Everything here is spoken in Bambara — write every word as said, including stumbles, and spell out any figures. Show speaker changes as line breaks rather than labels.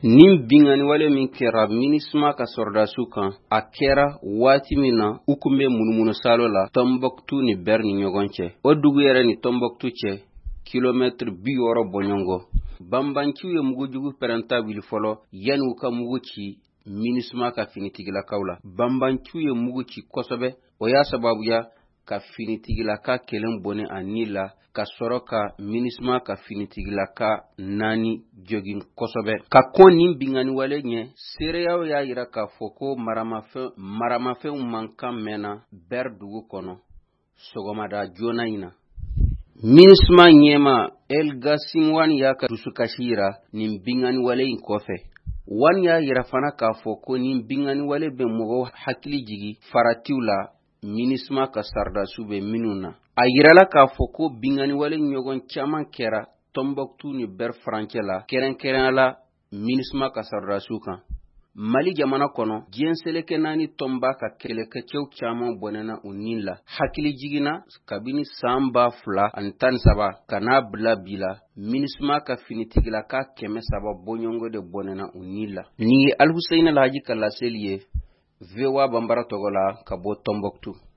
nin bingani wale min kɛra MINUSMA ka sɔrɔdasiw kan a kɛra waati min na u kun bɛ munumunu salo la Tombouctou ni Ber ni ɲɔgɔn cɛ. O dugu yɛrɛ ni Tombouctou cɛ kilomètre bi wɔɔrɔ bɔɲɔgɔn. Banbanciw ye mugujugu pɛrɛnta wili fɔlɔ yanni u ka mugu ci MINUSMA ka finitigilakaw la. Banbanciw ye mugu ci kosɛbɛ, o y'a sababuya ka finitigilaka kelen bɔnɛ a ni la ka sɔrɔ ka MINUSMA ka finitigilaka naani jogin kosɛbɛ. Ka kɔn nin bingani wale ɲɛ, seereyaw y'a yira k'a fɔ ko maramafɛn maramafɛnw man kan mɛnna Ber dugu kɔnɔ sɔgɔmada joona in na. MINUSMA ɲɛma Elgassim Wane y'a ka dusukasi yira nin bingani wale in kɔfɛ. Wane y'a yira fana k'a fɔ ko nin bingani wale bɛ mɔgɔw hakili jigi faratiw la MINUSMA ka sɔrɔdasiw bɛ minnu na. A yirala k'a fɔ ko bingani wale ɲɔgɔn caman kɛra Tombouctou ni Ber farancɛ la kɛrɛnkɛrɛnya la MINUSMA ka sɔrɔdasiw kan. Mali jamana kɔnɔ diɲɛ seleke naani tɔnba ka kɛlɛkɛcɛw caman bɔnɛna u nin la. Hakili jiginna kabini san ba fila ani tan saba ka n'a bila bi la MINUSMA ka finitigilaka kɛmɛ saba bɔɲɔgɔn de bɔnɛna u nin la. Ni ye Alhusseina Lahaji ka laseli ye V O A Banbara tɔgɔ la ka bɔ Tombouctou.